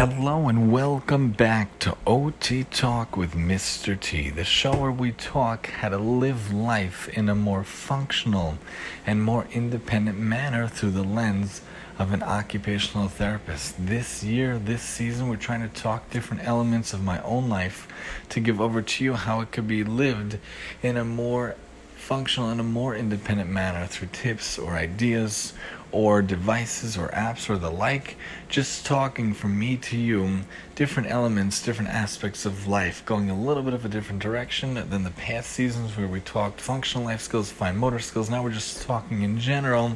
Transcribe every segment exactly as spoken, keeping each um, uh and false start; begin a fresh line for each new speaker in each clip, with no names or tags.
Hello and welcome back to O T Talk with Mister T, the show where we talk how to live life in a more functional and more independent manner through the lens of an occupational therapist. This year, this season, we're trying to talk different elements of my own life to give over to you how it could be lived in a more functional and a more independent manner through tips or ideas or devices or apps or the like, just talking from me to you, different elements, different aspects of life, going a little bit of a different direction than the past seasons where we talked functional life skills, fine motor skills. Now we're just talking in general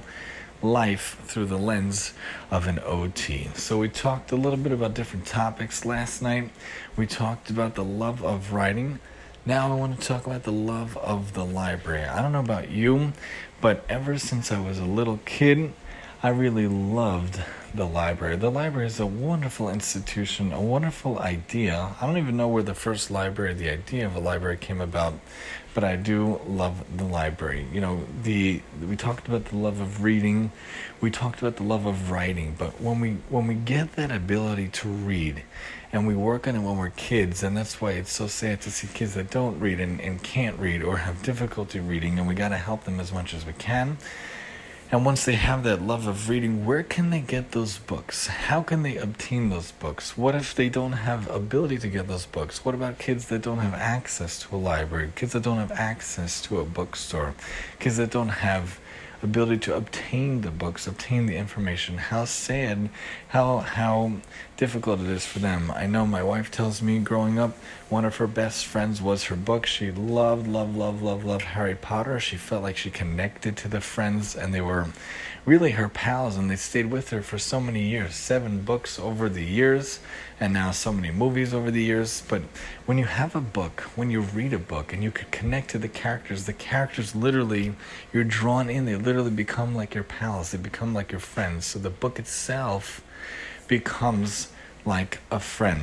life through the lens of an O T. So we talked a little bit about different topics last night. We talked about the love of writing. Now I want to talk about the love of the library. I don't know about you, but ever since I was a little kid, I really loved the library. The library is a wonderful institution, a wonderful idea. I don't even know where the first library, the idea of a library came about, but I do love the library. You know, the we talked about the love of reading, we talked about the love of writing, but when we when we get that ability to read and we work on it when we're kids, and that's why it's so sad to see kids that don't read and, and can't read or have difficulty reading, and we got to help them as much as we can. And once they have that love of reading, where can they get those books? How can they obtain those books? What if they don't have ability to get those books? What about kids that don't have access to a library? Kids that don't have access to a bookstore? Kids that don't have ability to obtain the books, obtain the information? How sad, how how difficult it is for them. I know my wife tells me growing up, one of her best friends was her book. She loved, loved, loved, loved, loved Harry Potter. She felt like she connected to the friends, and they were really her pals, and they stayed with her for so many years. Seven books over the years, and now so many movies over the years. But when you have a book, when you read a book, and you could connect to the characters, the characters literally, you're drawn in. They literally become like your pals. They become like your friends. So the book itself becomes like a friend.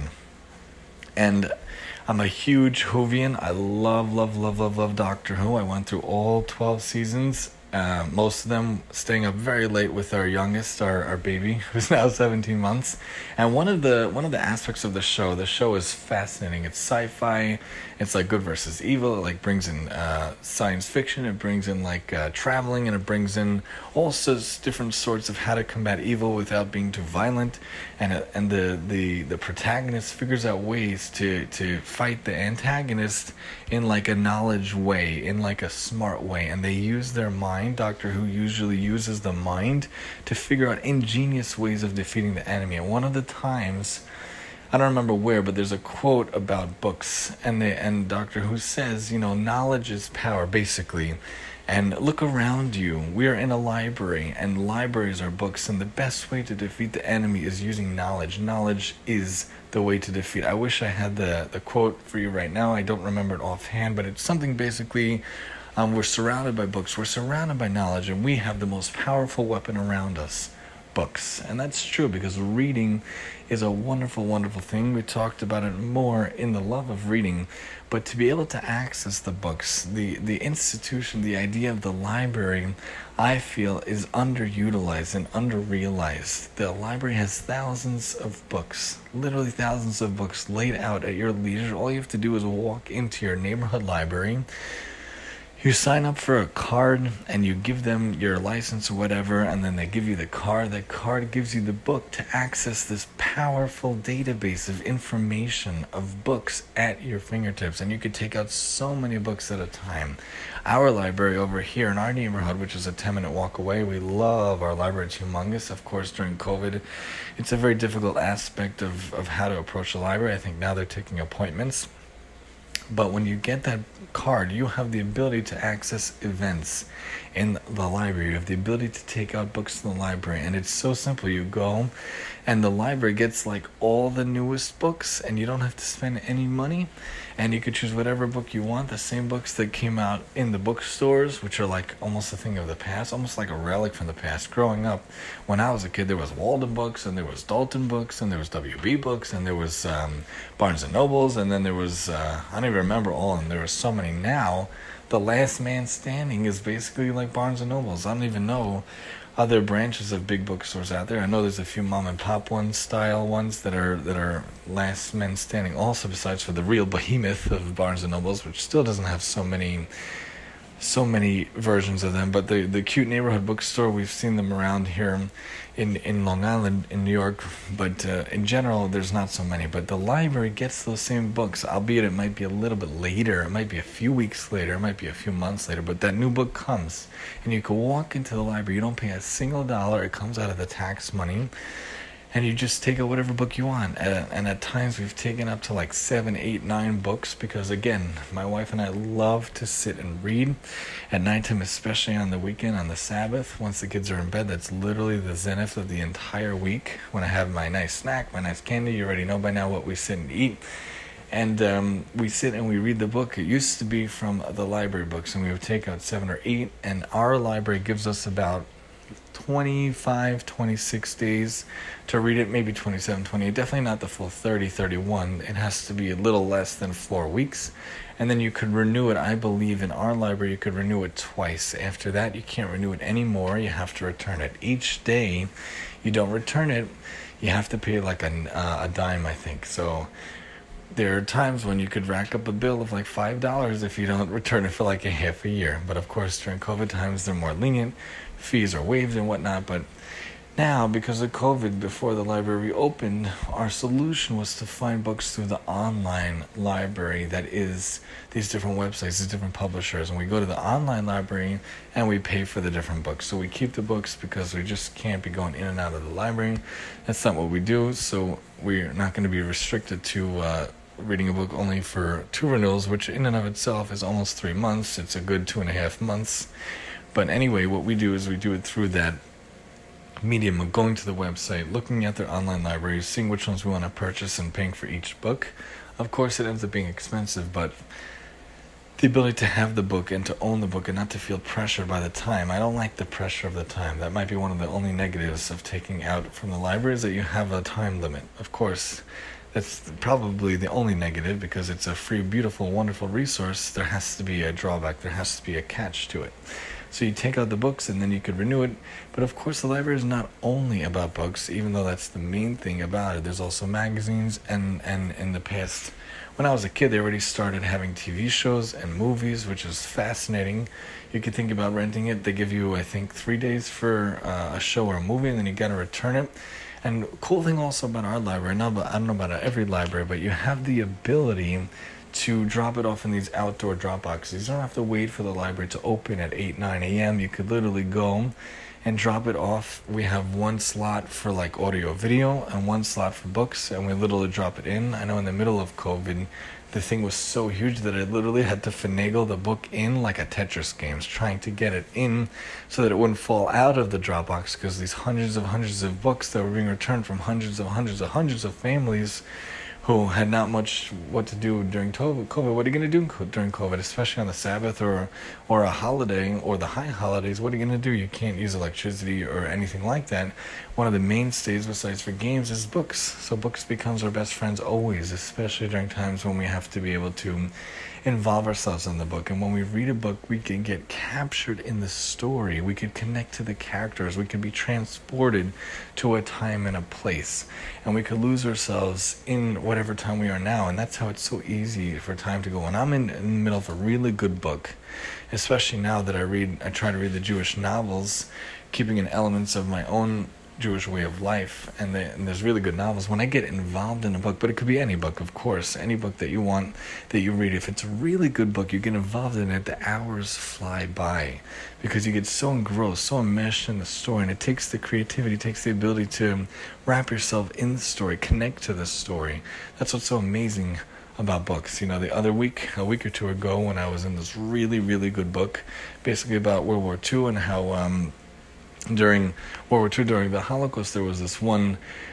And I'm a huge Whovian. I love, love, love, love, love Doctor Who. I went through all twelve seasons. Uh, most of them staying up very late with our youngest, our, our baby, who's now seventeen months. And one of the one of the aspects of the show, the show is fascinating. It's sci-fi. It's like good versus evil. It like brings in uh, science fiction. It brings in like uh, traveling, and it brings in all sorts different sorts of how to combat evil without being too violent. And uh, and the, the the protagonist figures out ways to to fight the antagonist in like a knowledge way, in like a smart way, and they use their mind. Doctor Who usually uses the mind to figure out ingenious ways of defeating the enemy. And one of the times, I don't remember where, but there's a quote about books, and they, and Doctor Who says, you know, knowledge is power, basically. And look around you. We are in a library, and libraries are books, and the best way to defeat the enemy is using knowledge. Knowledge is the way to defeat. I wish I had the, the quote for you right now. I don't remember it offhand, but it's something basically, um, we're surrounded by books, we're surrounded by knowledge, and we have the most powerful weapon around us, books. And that's true, because reading is a wonderful, wonderful thing. We talked about it more in the love of reading, but to be able to access the books, the, the institution, the idea of the library, I feel is underutilized and underrealized. The library has thousands of books, literally thousands of books laid out at your leisure. All you have to do is walk into your neighborhood library. You sign up for a card, and you give them your license or whatever, and then they give you the card. That card gives you the book to access this powerful database of information, of books at your fingertips, and you could take out so many books at a time. Our library over here in our neighborhood, which is a ten-minute walk away, we love our library. It's humongous. Of course, during COVID, it's a very difficult aspect of, of how to approach a library. I think now they're taking appointments. But when you get that card, you have the ability to access events in the library. You have the ability to take out books in the library. And it's so simple. You go, and the library gets like all the newest books, and you don't have to spend any money. And you could choose whatever book you want. The same books that came out in the bookstores, which are like almost a thing of the past, almost like a relic from the past. Growing up, when I was a kid, there was Walden books, and there was Dalton books, and there was W B books, and there was um, Barnes and Nobles, and then there was, uh, I don't even remember all of them. There were so many. Now, the last man standing is basically like Barnes and Nobles. I don't even know other branches of big bookstores out there. I know there's a few mom and pop one style ones that are that are last men standing also, besides for the real behemoth of Barnes and Nobles, which still doesn't have so many so many versions of them. But the the cute neighborhood bookstore, we've seen them around here in in Long Island, in New York, but uh, in general there's not so many. But the library gets those same books, albeit it might be a little bit later, it might be a few weeks later, it might be a few months later, but that new book comes, and you can walk into the library, you don't pay a single dollar, it comes out of the tax money, and you just take out whatever book you want. Uh, and at times we've taken up to like seven, eight, nine books, because again, my wife and I love to sit and read at nighttime, especially on the weekend, on the Sabbath. Once the kids are in bed, that's literally the zenith of the entire week. When I have my nice snack, my nice candy, you already know by now what we sit and eat. And um, we sit and we read the book. It used to be from the library books, and we would take out seven or eight, and our library gives us about twenty-five, twenty-six days to read it, maybe twenty-seven, twenty-eight, definitely not the full thirty, thirty-one. It has to be a little less than four weeks. And then you could renew it. I believe in our library you could renew it twice. After that, you can't renew it anymore. You have to return it. Each day you don't return it, you have to pay like a, uh, a dime, I think. So there are times when you could rack up a bill of like five dollars if you don't return it for like a half a year. But of course, during COVID times, they're more lenient. Fees are waived and whatnot. But now, because of COVID, before the library opened, our solution was to find books through the online library that is these different websites, these different publishers. And we go to the online library and we pay for the different books. So we keep the books because we just can't be going in and out of the library. That's not what we do. So we're not going to be restricted to uh, reading a book only for two renewals, which in and of itself is almost three months. It's a good two and a half months. But anyway, what we do is we do it through that medium of going to the website, looking at their online libraries, seeing which ones we want to purchase, and paying for each book. Of course, it ends up being expensive, but the ability to have the book and to own the book and not to feel pressured by the time. I don't like the pressure of the time. That might be one of the only negatives of taking out from the library, is that you have a time limit. Of course, that's probably the only negative, because it's a free, beautiful, wonderful resource. There has to be a drawback. There has to be a catch to it. So you take out the books and then you could renew it. But of course, the library is not only about books, even though that's the main thing about it. There's also magazines, and, and in the past, when I was a kid, they already started having T V shows and movies, which is fascinating. You could think about renting it. They give you, I think, three days for uh, a show or a movie, and then you got to return it. And cool thing also about our library, not about, I don't know about every library, but you have the ability to drop it off in these outdoor drop boxes. You don't have to wait for the library to open at eight, nine a.m. You could literally go and drop it off. We have one slot for like audio video and one slot for books, and we literally drop it in. I know in the middle of COVID, the thing was so huge that I literally had to finagle the book in like a Tetris game, trying to get it in so that it wouldn't fall out of the Dropbox, because these hundreds of hundreds of books that were being returned from hundreds of hundreds of hundreds of families who had not much what to do during COVID. What are you going to do during COVID, especially on the Sabbath or or a holiday or the high holidays? What are you going to do? You can't use electricity or anything like that. One of the mainstays besides for games is books. So books becomes our best friends always, especially during times when we have to be able to involve ourselves in the book. And when we read a book, we can get captured in the story. We could connect to the characters. We could be transported to a time and a place. And we could lose ourselves in whatever time we are now. And that's how it's so easy for time to go. When I'm in, in the middle of a really good book, especially now that I read, I try to read the Jewish novels, keeping in elements of my own Jewish way of life, and, the, and there's really good novels. When I get involved in a book, but it could be any book, of course, any book that you want, that you read, if it's a really good book, you get involved in it, the hours fly by, because you get so engrossed, so enmeshed in the story, and it takes the creativity, it takes the ability to wrap yourself in the story, connect to the story. That's what's so amazing about books. You know, the other week, a week or two ago, when I was in this really, really good book, basically about World War Two and how um, during World War Two, during the Holocaust, there was this one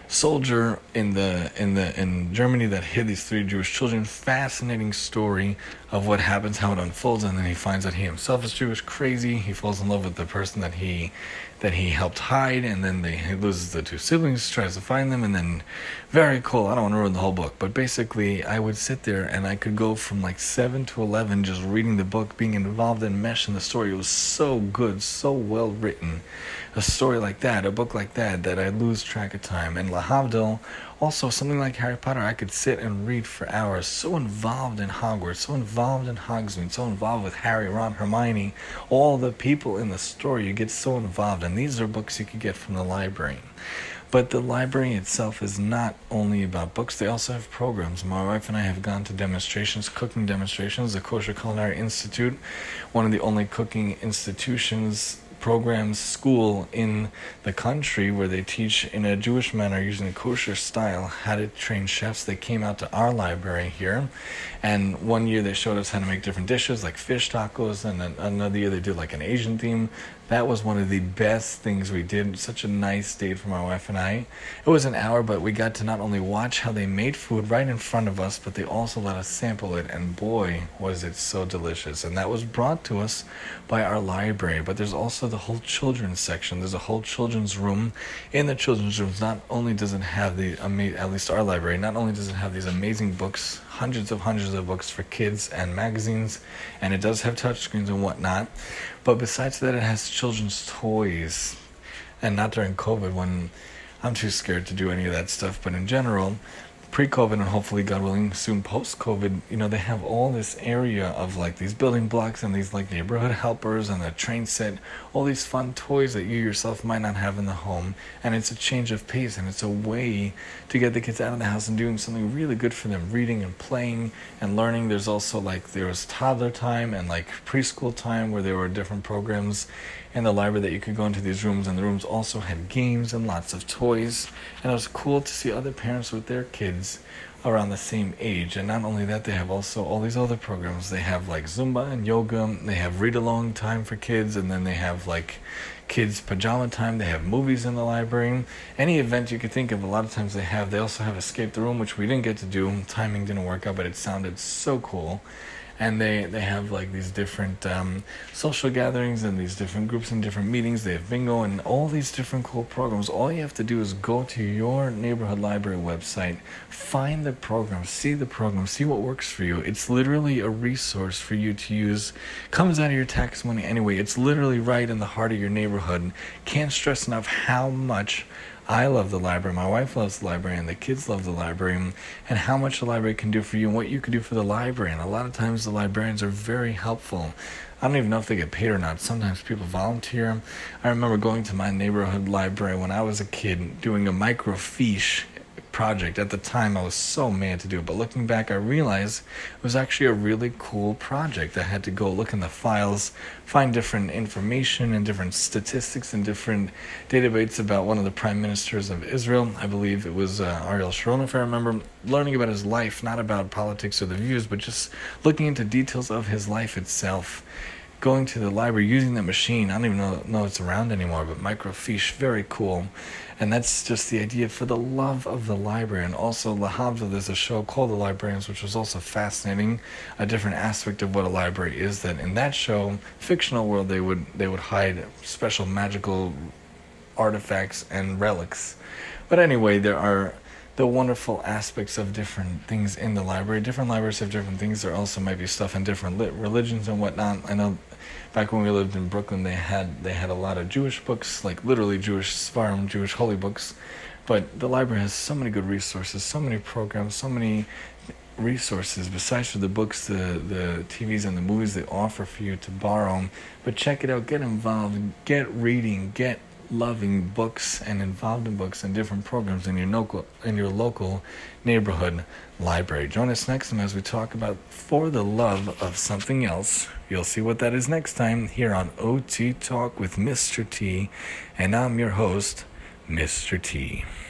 soldier in the in the in Germany that hid these three Jewish children. Fascinating story of what happens, how it unfolds, and then he finds out he himself is Jewish. Crazy. He falls in love with the person that he that he helped hide, and then they, he loses the two siblings, tries to find them, and then very cool. I don't want to ruin the whole book, but basically I would sit there and I could go from like seven to eleven just reading the book, being involved in mesh in the story. It was so good, so well written. A story like that, a book like that, that I lose track of time. And Lahavdil, also something like Harry Potter, I could sit and read for hours. So involved in Hogwarts, so involved in Hogsmeade, so involved with Harry, Ron, Hermione, all the people in the story. You get so involved, and these are books you could get from the library. But the library itself is not only about books. They also have programs. My wife and I have gone to demonstrations, cooking demonstrations. The Kosher Culinary Institute, one of the only cooking institutions, programs, school in the country where they teach in a Jewish manner using a kosher style how to train chefs. They came out to our library here, and one year they showed us how to make different dishes like fish tacos, and then another year they did like an Asian theme. That was one of the best things we did. Such a nice date for my wife and I. It was an hour, but we got to not only watch how they made food right in front of us, but they also let us sample it, and boy, was it so delicious. And that was brought to us by our library. But there's also the whole children's section. There's a whole children's room. In the children's rooms, not only does it have the, ama- at least our library, not only does it have these amazing books, hundreds of hundreds of books for kids and magazines, and it does have touchscreens and whatnot, but besides that, it has children's toys. And not during COVID, when I'm too scared to do any of that stuff, but in general, pre-COVID and hopefully, God willing, soon post-COVID, you know, they have all this area of like these building blocks and these like neighborhood helpers and the train set, all these fun toys that you yourself might not have in the home. And it's a change of pace, and it's a way to get the kids out of the house and doing something really good for them, reading and playing and learning. There's also like, there was toddler time and like preschool time where there were different programs in the library that you could go into these rooms, and the rooms also had games and lots of toys. And it was cool to see other parents with their kids around the same age. And not only that, they have also all these other programs. They have like Zumba and yoga, they have read-along time for kids, and then they have like kids pajama time. They have movies in the library. Any event you could think of, a lot of times they have. They also have Escape the Room, which we didn't get to do. Timing didn't work out, but it sounded so cool. And they, they have like these different um, social gatherings and these different groups and different meetings. They have bingo and all these different cool programs. All you have to do is go to your neighborhood library website, find the program, see the program, see what works for you. It's literally a resource for you to use. Comes out of your tax money anyway. It's literally right in the heart of your neighborhood. Can't stress enough how much I love the library, my wife loves the library, and the kids love the library, and how much the library can do for you and what you can do for the library. And a lot of times the librarians are very helpful. I don't even know if they get paid or not. Sometimes people volunteer. I remember going to my neighborhood library when I was a kid doing a microfiche project. At the time, I was so mad to do it, but looking back, I realized it was actually a really cool project. I had to go look in the files, find different information and different statistics and different databases about one of the prime ministers of Israel. I believe it was uh, Ariel Sharon, if I remember, learning about his life, not about politics or the views, but just looking into details of his life itself. Going to the library, using that machine, I don't even know, know it's around anymore, but microfiche, very cool. And that's just the idea for the love of the library. And also, Lahavdil, there's a show called The Librarians, which was also fascinating, a different aspect of what a library is. That in that show, fictional world, they would they would hide special magical artifacts and relics. But anyway, there are the wonderful aspects of different things in the library. Different libraries have different things. There also might be stuff in different lit religions and whatnot. I know back when we lived in Brooklyn, they had they had a lot of Jewish books, like literally Jewish Sfarim, Jewish holy books. But the library has so many good resources, so many programs, so many resources besides for the books, the the T Vs and the movies they offer for you to borrow. But check it out, get involved, get reading, get loving books and involved in books and different programs in your local in your local neighborhood library. Join us next time as we talk about For the Love of Something Else. You'll see what that is next time here on O T Talk with Mister T, and I'm your host, Mister T.